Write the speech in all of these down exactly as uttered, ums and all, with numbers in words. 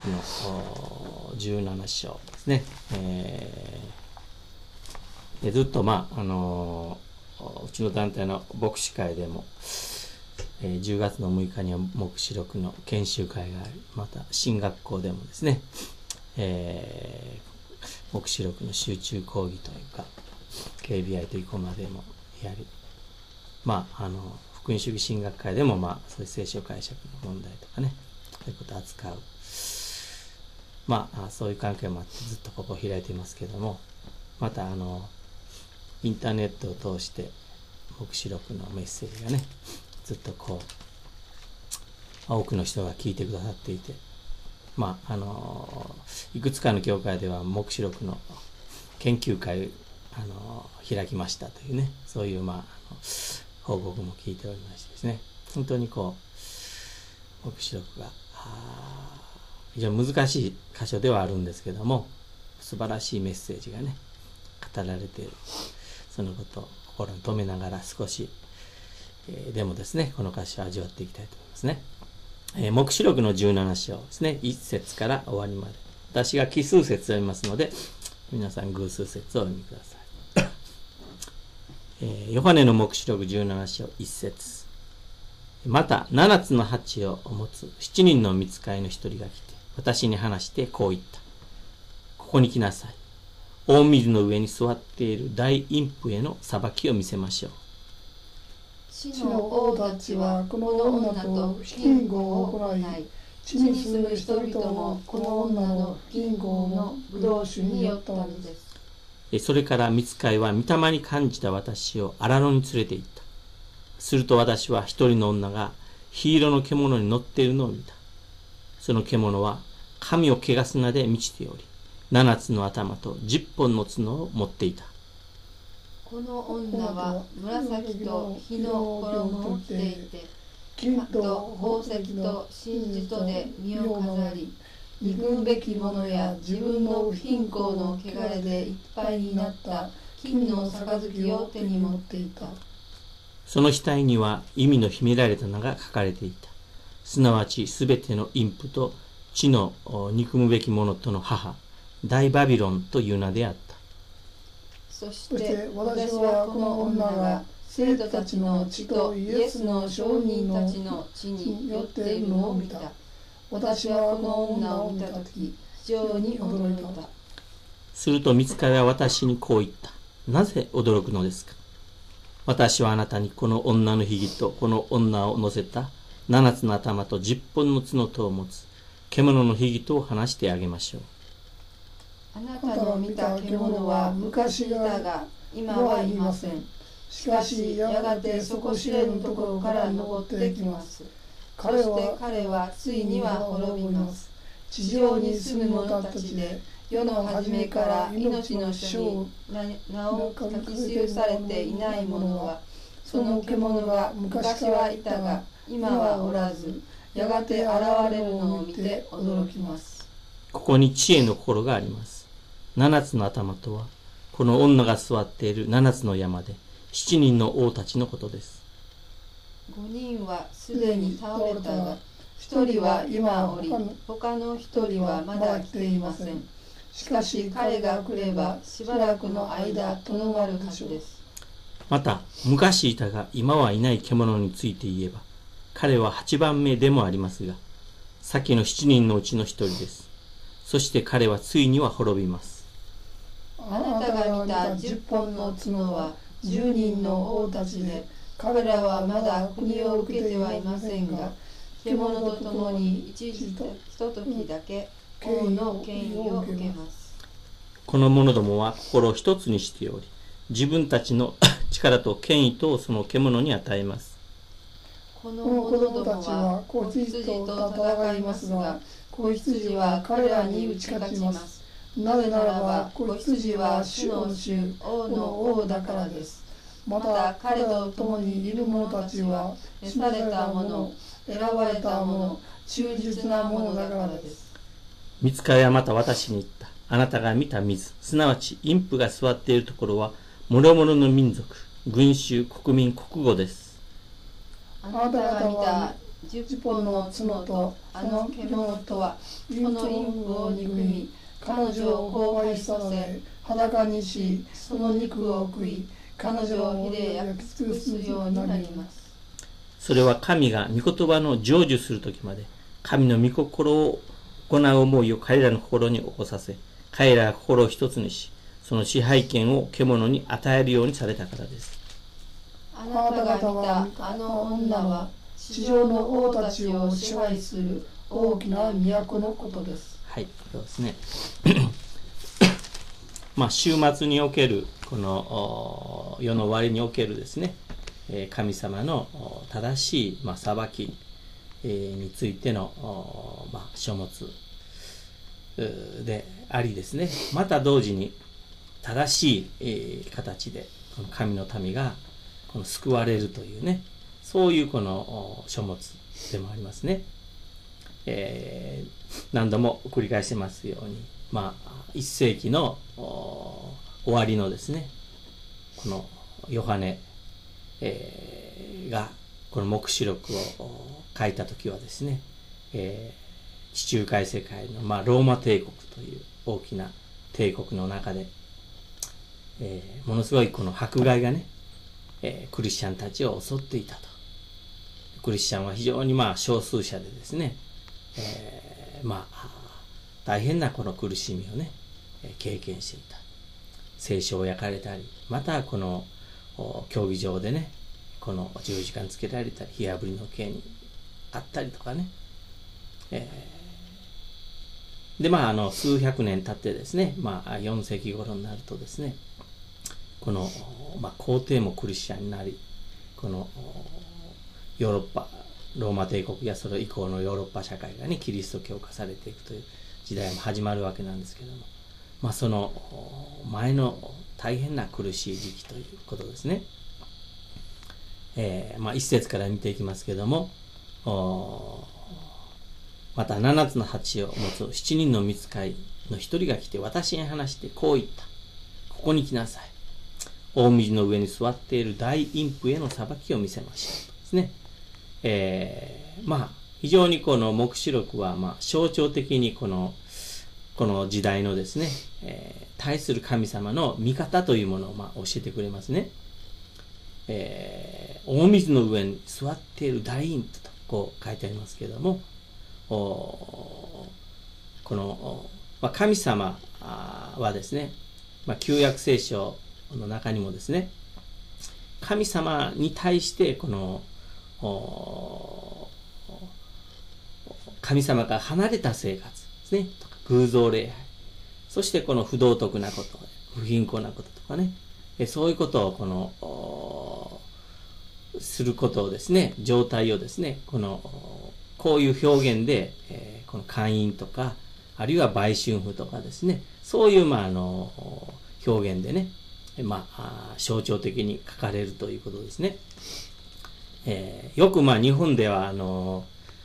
のじゅうなな章ですね、えー、でずっとまああのうちの団体の牧師会でも、えー、じゅうがつのむいかには黙示録の研修会があり、また新学校でもですね、えー、黙示録の集中講義というか ケービーアイ というコマでもやり、まああの福音主義神学会でもまあそういう聖書解釈の問題とかね、そういうことを扱う、まあそういう関係もあってずっとここを開いていますけれども、またあのインターネットを通して黙示録のメッセージがねずっとこう多くの人が聞いてくださっていて、まああのいくつかの教会では黙示録の研究会あの開きましたというね、そういうまああの報告も聞いておりましてですね、本当にこう黙示録が非常に難しい箇所ではあるんですけども、素晴らしいメッセージがね語られている。そのことを心に留めながら少し、えー、でもですねこの箇所を味わっていきたいと思いますね。えー、黙示録のじゅうなな章ですね、いっ節から終わりまで、私が奇数節読みますので皆さん偶数節をお読みください。えー、ヨハネの黙示録じゅうなな章いっ節、また七つの鉢を持つ七人の御使いの一人が来て私に話してこう言った。ここに来なさい。大水の上に座っている大陰譜への裁きを見せましょう。 地の王たちはこの女と不均合を行い、地に住む人々もこの女の不均合の葡萄酒に酔ったのです。 それから御使いは御霊に感じた私を荒野に連れて行った。すると私は一人の女が火色の獣に乗っているのを見た。その獣は髪を汚す名で満ちており、七つの頭と十本の角を持っていた。 この女は紫と火の衣を着ていて、金と宝石と真珠とで身を飾り、憎むべきものや自分の不貧困の汚れでいっぱいになった金の杯を手に持っていた。 その額には意味の秘められた名が書かれていた。すなわちすべての陰譜と地の憎むべきものとの母、大バビロンという名であった。 そして私はこの女が生徒たちの血とイエスの証人たちの血に酔っているのを見た。私はこの女を見たとき、非常に驚いた。 すると御使いは私にこう言った。なぜ驚くのですか。私はあなたにこの女のひげとこの女を乗せた七つの頭と十本の角とを持つ獣のひげとを話してあげましょう。 あなたの見た獣は昔いたが今はいません。しかしやがて底知れぬところから登ってきます。そして彼はついには滅びます。地上に住む者たちで世の初めから命の書に名を書き記されていない者は、その獣が昔はいたが今はおらず、やがて現れるのを見て驚きます。 ここに知恵の心があります。七つの頭とはこの女が座っている七つの山で七人の王たちのことです。 五人はすでに倒れたが、一人は今おり、他の一人はまだ来ていません。しかし彼が来ればしばらくの間とどまるはずです。 また昔いたが今はいない獣について言えば、彼は八番目でもありますが、先の七人のうちの一人です。そして彼はついには滅びます。 あなたが見た十本の角は十人の王たちで、彼らはまだ国を受けてはいませんが、獣と共に一時とひとときだけ王の権威を受けます。 この者どもは心を一つにしており、自分たちの力と権威とその獣に与えます。 この者どもは子羊と戦いますが、子羊は彼らに打ち勝ちます。なぜならば子羊は主の主、王の王だからです。また彼と共にいる者たちは召された者、選ばれた者、忠実な者だからです。 御使いはまた私に言った。あなたが見た水、すなわち陰譜が座っているところは諸々の民族、群衆、国民、国語です。 あなたが見た十本の角とあの獣とはこの陰婦を憎み、彼女を荒廃させ、裸にし、その肉を食い、彼女を火で焼き尽くすようになります。 それは神が御言葉の成就するときまで、神の御心を行う思いを彼らの心に起こさせ、彼らが心を一つにし、その支配権を獣に与えるようにされたからです。 あなたが見たあの女は、地上の王たちを支配する大きな都のことです。 はい、そうですね。まあ、週末における、この世の終わりにおけるですね、神様の正しい、まあ、裁きについての、まあ、書物でありですね、また同時に正しい形でこの神の民がこの救われるというね、そういうこの書物でもありますね。えー、何度も繰り返してますように、まあ、一世紀の終わりのですね、このヨハネ、えー、がこの黙示録を書いた時はですね、えー、地中海世界の、まあ、ローマ帝国という大きな帝国の中で、えー、ものすごいこの迫害がね、えー、クリスチャンたちを襲っていたと。クリスチャンは非常にまあ少数者でですね、えー、まあ大変なこの苦しみをね、経験していた。聖書を焼かれたり、またこの競技場でね、この十字架につけられたり、火あぶりの刑にあったりとかね、えー、でまああの数百年経ってですね、まあよん世紀頃になるとですね、この、まあ、皇帝もクリスチャンになり、このヨーロッパローマ帝国やそれ以降のヨーロッパ社会がね、キリスト教化されていくという時代も始まるわけなんですけども、まあその前の大変な苦しい時期ということですね。えー、まあ一節から見ていきますけども、また七つの鉢を持つ七人の御使いの一人が来て私に話してこう言った。ここに来なさい。大水の上に座っている大陰婦への裁きを見せましょうとですね。えー、まあ非常にこの黙示録はまあ象徴的にこのこの時代のですね、えー、対する神様の見方というものをまあ教えてくれますね。えー、大水の上に座っている大陰婦とこう書いてありますけれども、この、まあ、神様はですね、まあ、旧約聖書の中にもですね、神様に対してこの神様から離れた生活ですね、とか偶像礼拝、そしてこの不道徳なこと、不貧困なこととかね、そういうことをこのすることをですね、状態をですね、このこういう表現で、えー、この姦淫とか、あるいは売春婦とかですね、そういうまああの表現でね、まあ象徴的に書かれるということですね。えー、よくまあ日本ではあの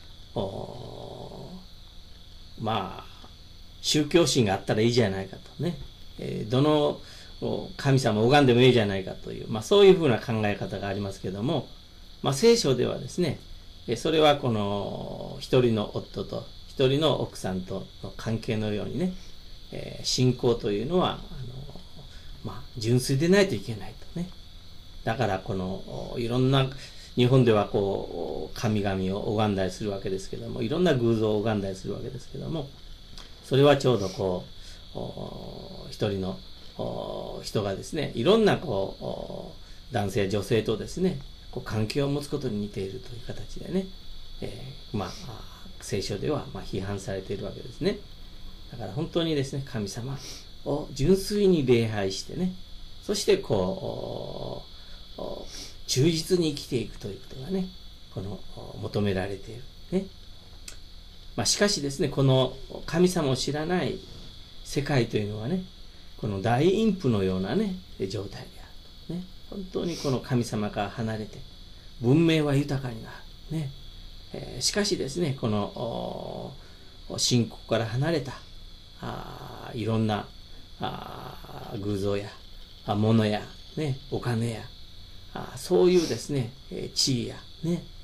まあ宗教心があったらいいじゃないかとね、えー、どの神様を拝んでもいいじゃないかという、まあ、そういうふうな考え方がありますけども、まあ、聖書ではですね、それはこの一人の夫と一人の奥さんとの関係のようにね、えー、信仰というのはあの、まあ、純粋でないといけないとね。だからこのいろんな日本ではこう神々を拝んだりするわけですけども、いろんな偶像を拝んだりするわけですけども、それはちょうどこう一人の人がですね、いろんなこう男性女性とですね、こう関係を持つことに似ているという形でね、えー、まあ聖書ではまあ批判されているわけですね。だから本当にですね、神様を純粋に礼拝してね、そしてこう忠実に生きていくということがね、この求められているね。まあしかしですね、この神様を知らない世界というのはね、この大陰婦のようなね状態であるね。本当にこの神様から離れて文明は豊かになるね。えー、しかしですね、この信仰から離れたあいろんなあ偶像や物やね、お金やあそういうですね地位やね、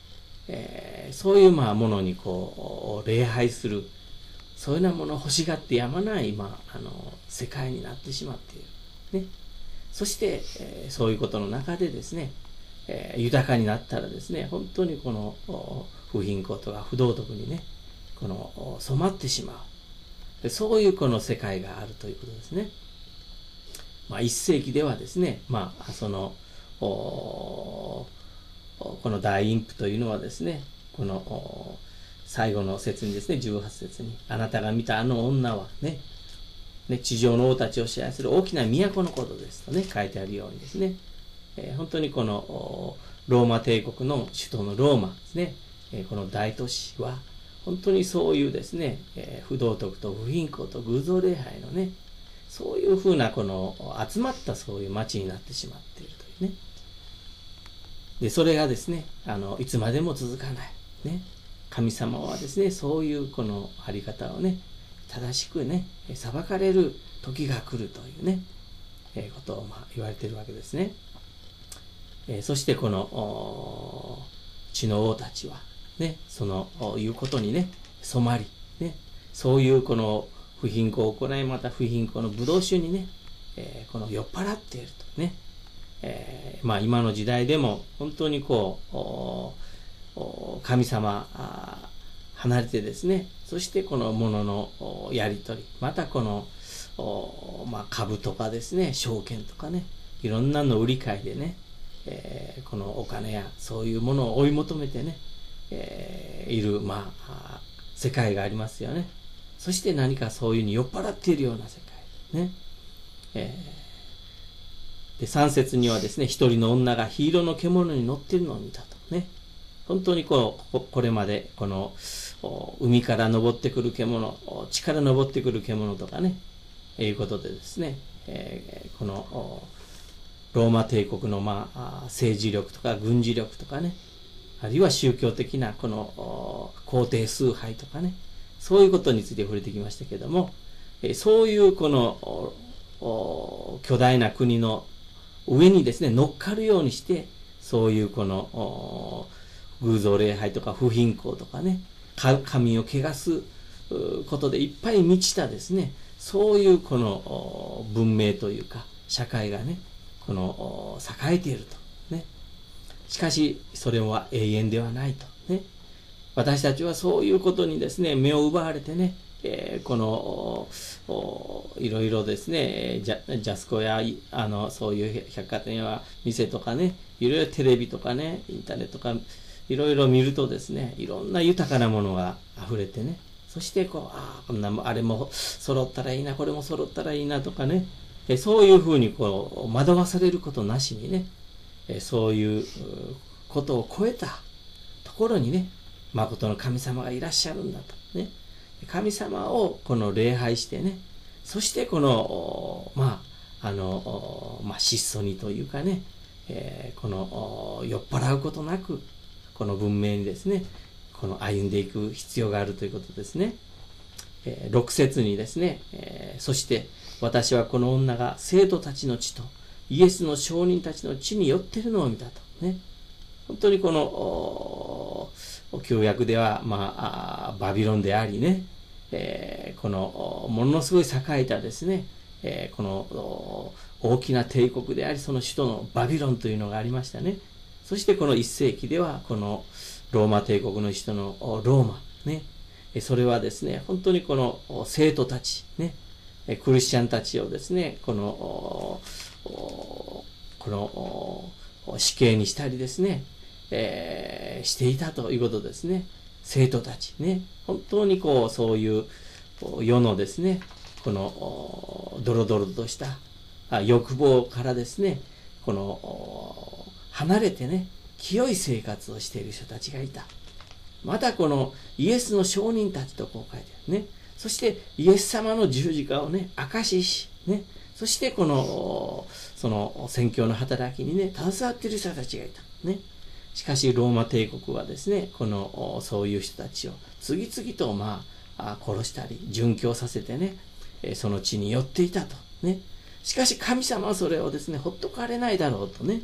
えー、そういうまあものにこう礼拝する、そういうようなものを欲しがってやまない、まあ、あの世界になってしまっている、ね、そして、えー、そういうことの中でですね、えー、豊かになったらですね、本当にこの不貧困とか不道徳にね、この染まってしまう、そういうこの世界があるということですね。まあ、一世紀ではですね、まあ、そのこの大陰譜というのはですね、この最後の節にですね、じゅうはち節に、あなたが見たあの女はね、ね地上の王たちを支配する大きな都のことですとね、書いてあるようにですね、えー、本当にこのローマ帝国の首都のローマですね、えー、この大都市は本当にそういうですね、えー、不道徳と不貧困と偶像礼拝のね、そういうふうなこの集まったそういう町になってしまっているというね。で、それがですね、あのいつまでも続かないね。神様はですね、そういうこのあり方をね、正しくね、裁かれる時が来るというね、えー、ことをまあ言われているわけですね。えー、そしてこの地の王たちはね、そのいうことにね、染まり、ね、そういうこの不貧困を行い、また不貧困のブドウ酒にね、えー、この酔っ払っているとね、えー、まあ今の時代でも本当にこう神様離れてですね、そしてこのもののやり取り、またこのまあ株とかですね、証券とかね、いろんなの売り買いでね、えー、このお金やそういうものを追い求めてね、えー、いるまあ世界がありますよね。そして何かそういうに酔っ払っているような世界ね。えー、でさん節にはですね、一人の女が火色の獣に乗っているのを見たとね。本当にこうこれまでこの海から登ってくる獣、地から登ってくる獣とかね、いうことでですね、えー、このローマ帝国のまあ政治力とか軍事力とかね、あるいは宗教的なこの皇帝崇拝とかね、そういうことについて触れてきましたけれども、そういうこの巨大な国の上にですね、乗っかるようにして、そういうこの偶像礼拝とか不貧困とかね、神を汚すことでいっぱい満ちたですね、そういうこの文明というか社会がね、この栄えているとね。しかしそれは永遠ではないとね。私たちはそういうことにですね、目を奪われてね、えー、このいろいろですね、ジャ、ジャスコやあのそういう百貨店や店とかね、いろいろテレビとかね、インターネットとかいろいろ見るとですね、いろんな豊かなものが溢れてね、そしてこう、ああ、こんなあれも揃ったらいいな、これも揃ったらいいなとかね、えそういうふうにこう惑わされることなしにね、えそういうことを超えたところにね、誠の神様がいらっしゃるんだとね、神様をこの礼拝してね、そしてこのまああのまあ質素にというかね、えー、この酔っ払うことなくこの文明にですね、この歩んでいく必要があるということですね。えー、ろく節にですね、えー、そして私はこの女が生徒たちの地とイエスの証人たちの地に寄っているのを見たとね。本当にこの旧約では、まあ、バビロンでありね、えー、このものすごい栄えたですね、えー、この大きな帝国であり、その首都のバビロンというのがありましたね。そしてこのいっ世紀ではこのローマ帝国の首都のローマね、それはですね、本当にこの生徒たちね、クリスチャンたちをですね、このこの死刑にしたりですね、えー、していたということですね。生徒たちね、本当にこうそういう世のですね、このドロドロとした欲望からですね、この離れてね、清い生活をしている人たちがいた。またこのイエスの証人たちとこう書いてあるね。そしてイエス様の十字架をね、証ししね、そしてこのその宣教の働きにね、携わっている人たちがいたね。しかしローマ帝国はですね、このそういう人たちを次々とまあ殺したり殉教させてね、その地に寄っていたとね。しかし神様はそれをですね、ほっとかれないだろうとね、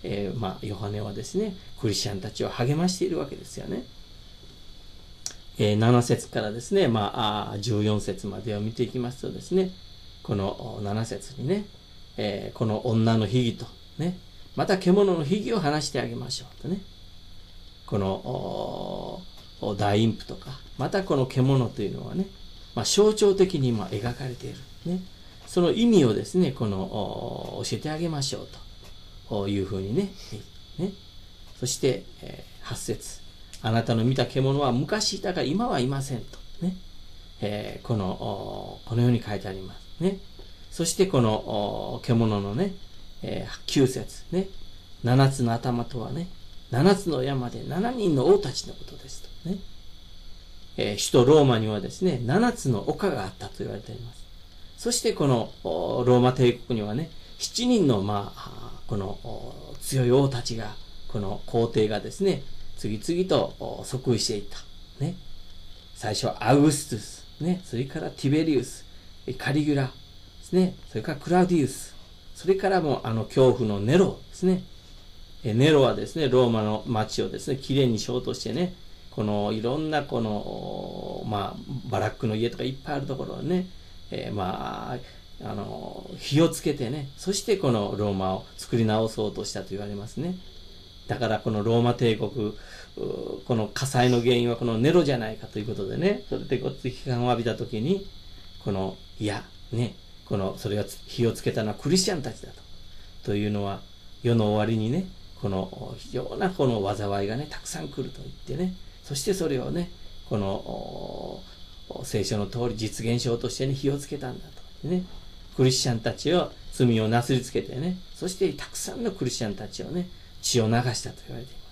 えー、まあヨハネはですねクリスチャンたちを励ましているわけですよね。えー、なな節からですね、まあ、あじゅうよん節までを見ていきますとですね、このなな節にね、えー、この女の秘儀とね、また獣の秘儀を話してあげましょうとね、この大陰譜とか、またこの獣というのはね、まあ、象徴的に今描かれている、ね、その意味をですね、この教えてあげましょうというふうに ね, ね、そして、えー、はち節、あなたの見た獣は昔いたが今はいませんとね、えー、このこのように書いてありますね。そしてこの獣のね、えー、きゅう節ね、ななつの頭とはね、ななつの山でななにんの王たちのことですとね、えー、首都ローマにはですねななつの丘があったと言われています。そしてこのローマ帝国にはねしちにんのまあこの強い王たちが、この皇帝がですね次々と即位していったね。最初はアウグストゥスね、それからティベリウス、カリギュラですね、それからクラウディウス、それからもあの恐怖のネロですね。ネロはですねローマの町をですねきれいにしようとしてね、このいろんなこのまあバラックの家とかいっぱいあるところをね、えー、まああの火をつけてね、そしてこのローマを作り直そうとしたと言われますね。だからこのローマ帝国、この火災の原因はこのネロじゃないかということでね、それで批判を浴びたときに、このいやね、このそれが火をつけたのはクリスチャンたちだと。というのは世の終わりにね、この非常なこの災いがねたくさん来ると言ってね、そしてそれをねこの聖書の通り実現しようとしてね火をつけたんだとね、クリスチャンたちを罪をなすりつけてね、そしてたくさんのクリスチャンたちをね血を流したと言われています。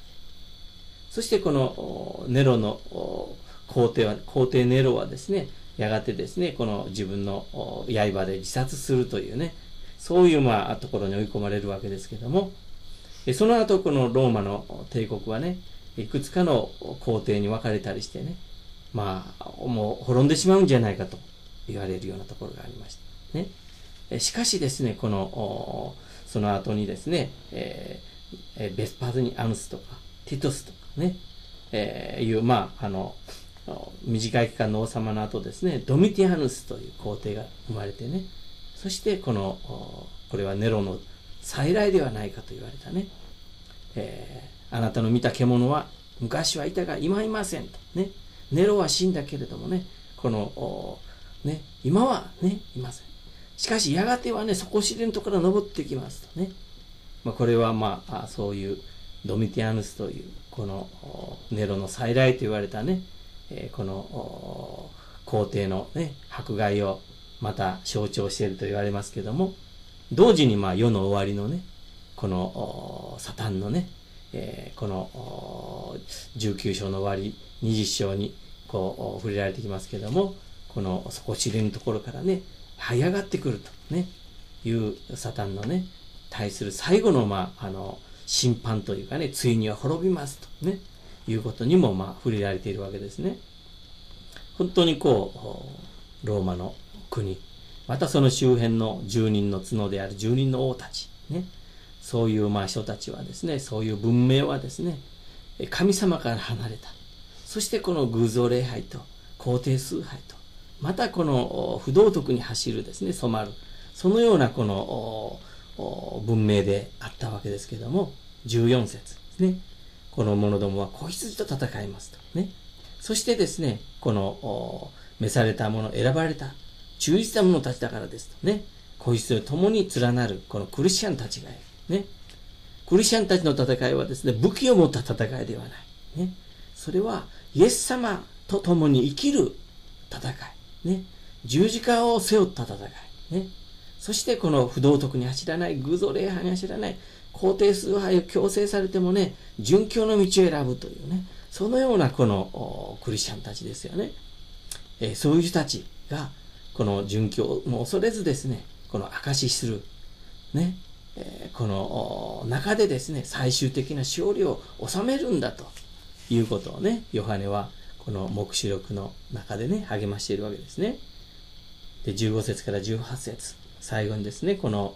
そしてこのネロの皇帝は皇帝ネロはですねやがてですねこの自分の刃で自殺するというね、そういうまあところに追い込まれるわけですけども、その後このローマの帝国はねいくつかの皇帝に分かれたりしてね、まあもう滅んでしまうんじゃないかと言われるようなところがありましたね。しかしですねこのその後にですね、えー、ベスパズニアヌスとかティトスとかね、えー、いうまああの短い期間の王様の後ですねドミティアヌスという皇帝が生まれてね、そしてこのこれはネロの再来ではないかと言われたね、えー、あなたの見た獣は昔はいたが今はいませんとね、ネロは死んだけれどもねこのね今はねいません。しかしやがてはね底知れぬところから登ってきますとね、まあ、これはまあそういうドミティアヌスというこのネロの再来と言われたね、えー、この皇帝のね迫害をまた象徴していると言われますけども、同時にまあ世の終わりのねこのサタンのね、えー、このじゅうきゅう章の終わりにじゅう章にこう触れられてきますけども、この底知れぬところからね這い上がってくるとねいうサタンのね対する最後のまああの審判というかね、ついには滅びますとねいうことにもまあ触れられているわけですね。本当にこうローマの国、またその周辺の住人の角である住人の王たちね、そういうまあ人たちはですね、そういう文明はですね神様から離れた。そしてこの偶像礼拝と皇帝崇拝と、またこの不道徳に走るですね染まる、そのようなこの文明であったわけですけれども、じゅうよん節ですね、この者どもは子羊と戦いますとね。そしてですねこの召された者、選ばれた忠実な者たちだからですとね、子羊と共に連なるこのクリスチャンたちがいるね。クリスチャンたちの戦いはですね武器を持った戦いではないね、それはイエス様と共に生きる戦いね、十字架を背負った戦いね、そしてこの不道徳に走らない、偶像礼拝に走らない、皇帝崇拝を強制されてもね殉教の道を選ぶというね、そのようなこのクリスチャンたちですよね。えー、そういう人たちがこの殉教も恐れずですねこの証しするね、えー、この中でですね最終的な勝利を収めるんだということをねヨハネはこの黙示録の中でね励ましているわけですね。でじゅうご節からじゅうはち節、最後にですねこの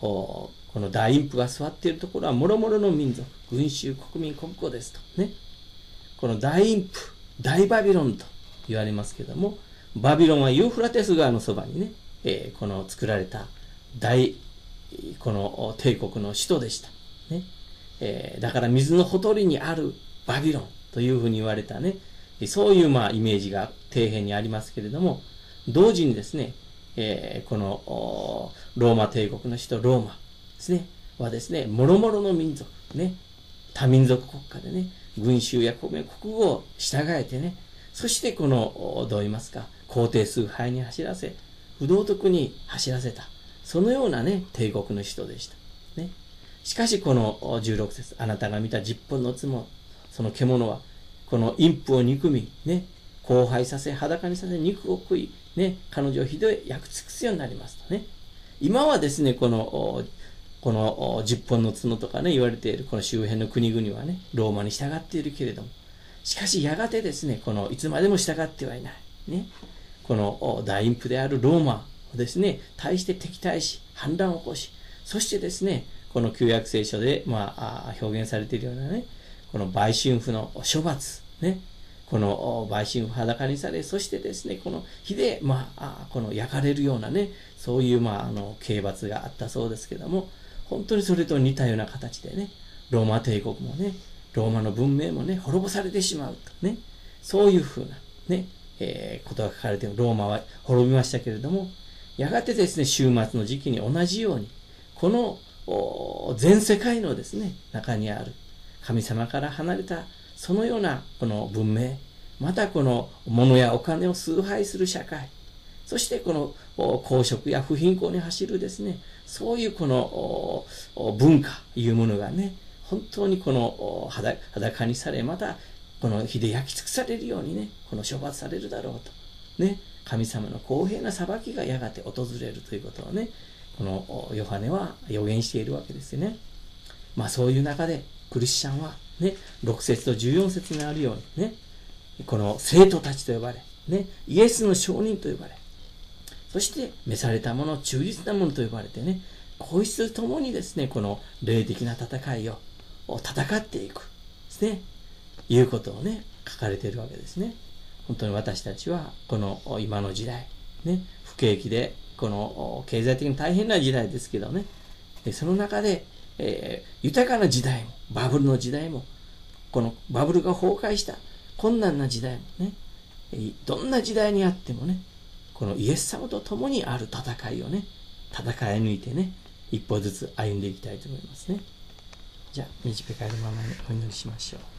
この大陰譜が座っているところは諸々の民族、群衆、国民、国語ですとね。この大陰譜、大バビロンと言われますけども、バビロンはユーフラテス川のそばにね、えー、この作られた大、この帝国の首都でした。ねえー、だから水のほとりにあるバビロンというふうに言われたね、そういうまあイメージが底辺にありますけれども、同時にですね、えー、このローマ帝国の首都ローマですね、はですね、諸々の民族、ね、多民族国家でね、群衆や国名、国語を従えてね、そしてこの、どう言いますか、皇帝崇拝に走らせ、不道徳に走らせた、そのようなね、帝国の首都でした。ね、しかしこのじゅうろく節、あなたが見た十本の角、その獣は、この陰譜を憎み、ね、荒廃させ、裸にさせ、肉を食い、ね、彼女をひどい焼き尽くすようになりますとね。今はですね、この、この十本の角とかね、言われているこの周辺の国々はね、ローマに従っているけれども、しかしやがてですね、このいつまでも従ってはいない。ね、この大陰譜であるローマをですね、対して敵対し、反乱を起こし、そしてですね、この旧約聖書で、まあ、表現されているようなね、この売春婦の処罰、ね、この売春婦裸にされ、そしてですね、この火で、まあ、この焼かれるようなね、そういう、まあ、あの、刑罰があったそうですけども、本当にそれと似たような形でね、ローマ帝国もね、ローマの文明もね、滅ぼされてしまうとね、そういうふうなね、えー、ことが書かれている。ローマは滅びましたけれども、やがてですね、終末の時期に同じように、この全世界のですね、中にある神様から離れた、そのようなこの文明、またこの物やお金を崇拝する社会、そしてこの公職や不貧困に走るですね、そういうこの文化いうものがね、本当にこの裸にされ、またこの火で焼き尽くされるようにね、この処罰されるだろうと。ね、神様の公平な裁きがやがて訪れるということをね、このヨハネは予言しているわけですよね。まあそういう中でクリスチャンはね、ろく節とじゅうよん節にあるようにね、この生徒たちと呼ばれ、ね、イエスの証人と呼ばれ、そして召された者、忠実な者と呼ばれてね、皇室ともにですね、この霊的な戦いを戦っていくですね、いうことをね、書かれているわけですね。本当に私たちはこの今の時代、ね、不景気でこの経済的に大変な時代ですけどね、その中で、えー、豊かな時代もバブルの時代も、このバブルが崩壊した困難な時代もね、どんな時代にあってもね、このイエス様と共にある戦いをね、戦い抜いてね、一歩ずつ歩んでいきたいと思いますね。じゃあ、短いのままにお祈りしましょう。